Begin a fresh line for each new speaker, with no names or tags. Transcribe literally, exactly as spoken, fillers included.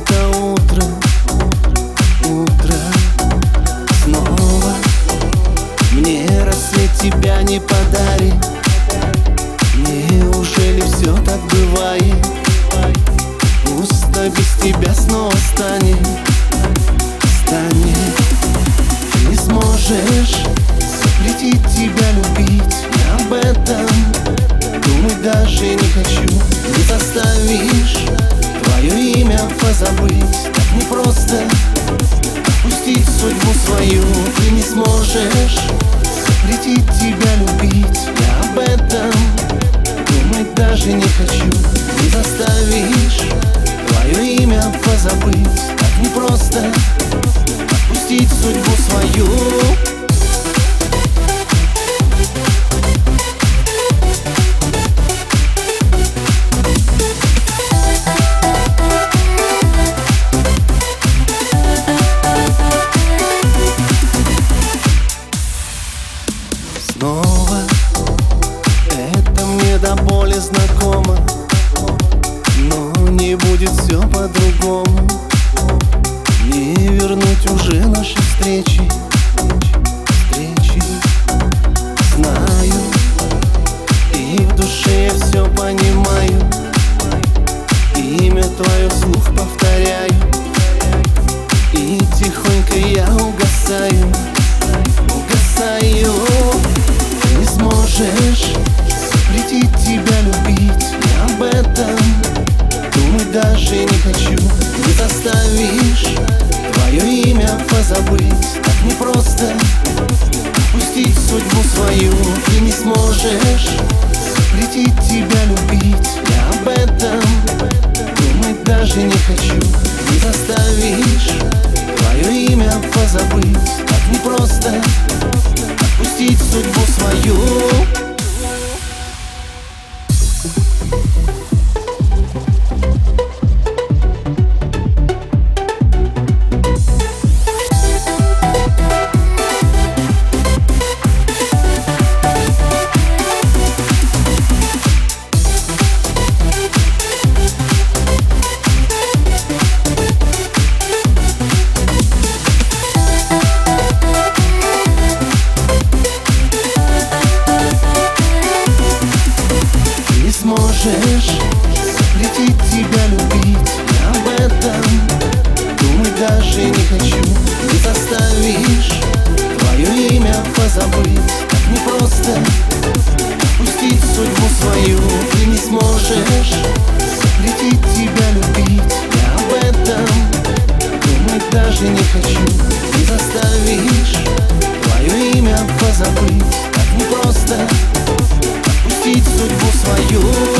это утро, утро снова. Мне рассвет тебя не подарит. Неужели все так бывает? Пусто без тебя снова станет, станет. Ты не сможешь запретить тебя любить. Я об этом думать даже не хочу. Не заставишь твое имя позабыть. Так непросто отпустить судьбу свою. Ты не сможешь запретить тебя любить. Я об этом думать даже не хочу. Не заставишь твое имя позабыть. Так непросто отпустить судьбу свою. Снова это мне до боли знакомо, но не будет все по-другому. Не вернуть уже наши встречи, встречи. Знаю, и в душе я все понимаю. Имя твое вслух повторяю, и тихонько я угасаю, угасаю. Ты не сможешь запретить тебя любить. Я об этом думать даже не хочу. Не заставишь твое имя позабыть. Так непросто отпустить судьбу свою. Ты не сможешь запретить тебя любить. Я об этом думать даже не хочу. Не заставишь твое имя позабыть. Так непросто отпустить судьбу свою. Сможешь запретить тебя любить. Я об этом думать даже не хочу. Не заставишь твое имя позабыть. Так непросто отпустить судьбу свою. Ты не сможешь запретить тебя любить. Я об этом думать даже не хочу. Не заставишь твое имя позабыть. Так непросто отпустить судьбу свою.